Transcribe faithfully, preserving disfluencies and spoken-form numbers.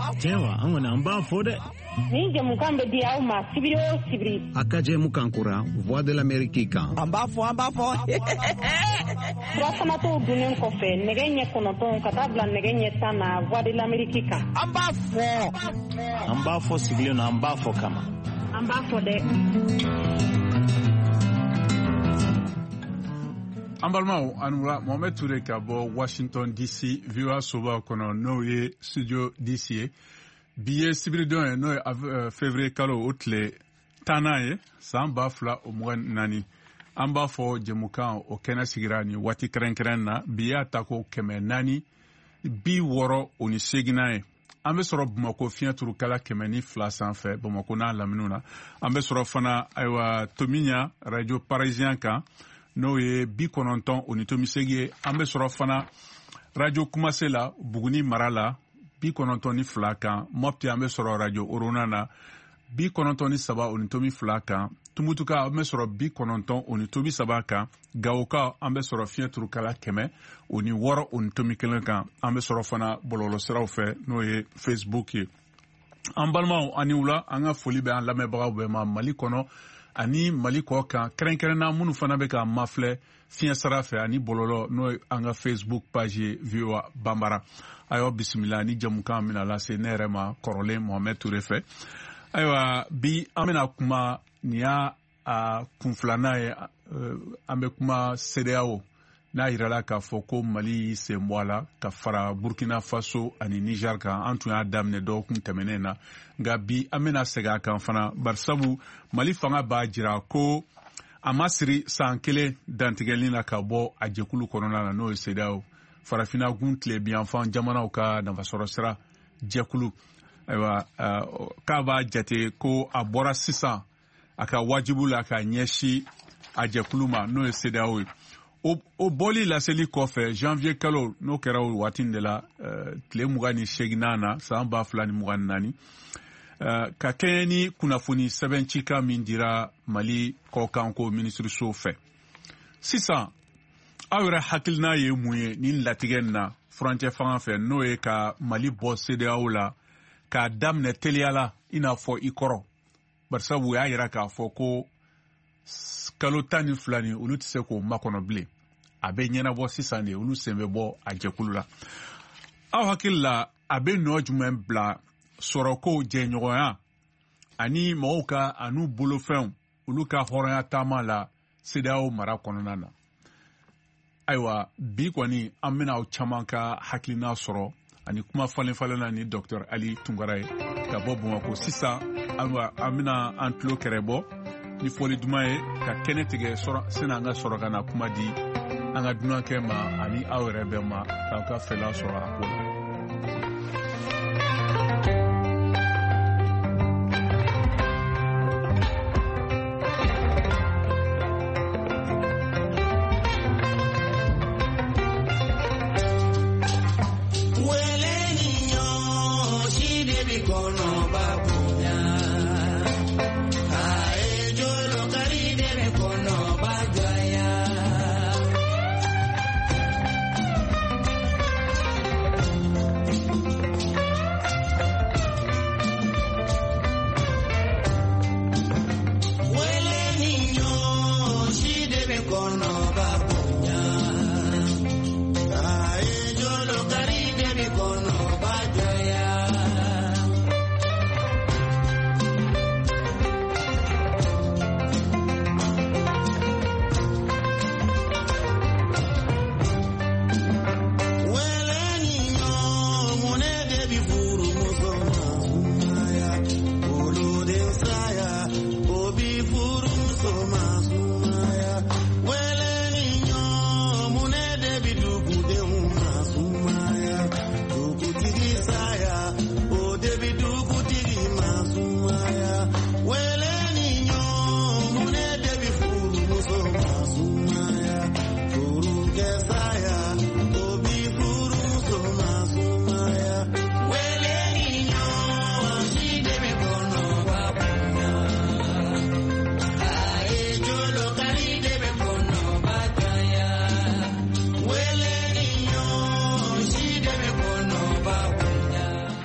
Cewa an wani an ba fo de. Ni jamukan be dia ma sibiri o sibiri. Akaje mukan kura Voix de l'Amérique kan. An ba fo an ba fo. Furafana to dunen kɔfɛ nɛgɛ ɲɛ kɔnɔntɔn ka taa bila nɛgɛ ɲɛ tan na Voix de l'Amérique kan. An b'a fɔ. An b'a fɔ sigilen na an b'a fɔ kama. An b'a fɔ dɛ. An balimaw ani wula Mohamed Touré ka bɔ Washington D C V O A soba kɔnɔ n'o ye studio D C ye bi ye sibiridon ye n'o ye février kalo o tile tannan ye san ba fila o mugan naani an b'a fɔ jɛmukan o kɛnɛ sigira ni waati kɛrɛnkɛrɛn na bi y'a ta ko kɛmɛ naani bi wɔɔrɔ o ni seginna ye an bɛ sɔrɔ Bamakɔ fiɲɛ turukala kɛmɛ ni fila sanfɛ Bamakɔ n'a laminiw na an bɛ sɔrɔ fana ayiwa Tomiɲa radio parisien kan n'o ye bi kɔnɔntɔn o ni tomi segi ye an bɛ sɔrɔ fana radio Kumase la Buguni mara la bi kɔnɔntɔn ni fila kan Mopti an bɛ sɔrɔ radio Orona na bi kɔnɔntɔn ni saba o ni tomi fila kan Tumutuka an bɛ sɔrɔ bi kɔnɔntɔn o ni tomi saba kan Gawoka an bɛ sɔrɔ fiɲɛ turukala kɛmɛ o ni wɔɔrɔ o ni tomi kelen kan an bɛ sɔrɔ fana bɔlɔlɔsiraw fɛ n'o ye Facebook ye an balimaw ani wula an ka foli bɛ an lamɛnbagaw bɛɛ ma Mali kɔnɔ ani Mali kɔ kan kɛrɛnkɛrɛnna minnu fana bɛ ka mafilɛ fiɲɛ sara fɛ ani bɔlɔlɔ n'o ye an ka Facebook page ye V O A Banbara ayiwa bisimila ni jamukan bɛna lase ne yɛrɛ ma kɔrɔlen Mohamed Touré fɛ ayiwa bi an bɛna kuma nin y'a kunfilanan ye an bɛ kuma C D A O n'a yirala k'a fɔ ko Mali y'i sen bɔ a la ka fara Burkina Faso ani Niger kan an tun y'a daminɛ dɔgɔkun tɛmɛnen na nka bi an bɛna segin a kan fana barisabu Mali fanga b'a jira ko a ma siri san kelen dantigɛli la ka bɔ a jɛkulu kɔnɔna na n'o ye C D A O farafinna gun tile biyanfan jamanaw ka nafasɔrɔ sira jɛkulu ayiwa k'a b'a jate ko a bɔra sisan a ka wajibu la ka ɲɛsi a jɛkulu ma n'o ye C D A O ye o bɔli laseli kɔfɛ janvier kalo n'o kɛra o waati de la tile mugan ni seginnan na san ba fila ni mugan ni naani ka kɛɲɛ ni kunnafoni sɛbɛncika min dira Mali kɔkanko minisiriso fɛ sisan aw yɛrɛ hakilina ye mun ye nin latigɛ in na furancɛ fanga fɛ n'o ye ka Mali bɔ C D A O la k'a daminɛ teliya la i n'a fɔ i kɔrɔ barisabu u y'a yira k'a fɔ ko kalo tan ni fila ni olu tɛ se k'o makɔnɔ bilen a bɛ ɲɛnabɔ sisan de olu sen bɛ bɔ a jɛkulu la aw hakili la a bɛ nɔ jumɛn bila sɔrɔko jɛɲɔgɔnya ani mɔgɔw ka an'u bolofɛnw olu ka hɔrɔnya taama la C D A O mara kɔnɔna na ayiwa bi kɔni an bɛna aw caman ka hakilina sɔrɔ ani kuma falen-falen na ni Docteur Ali Tunkara ye ka bɔ Bamakɔ sisan ayiwa an bɛna an tulo kɛrɛ bɔ ni foli duman ye ka kɛnɛ tigɛ sani an ka sɔrɔ ka na kuma di an ka dunankɛ ma ani aw yɛrɛ bɛɛ ma k'aw ka fɛla sɔrɔ a ko la. Before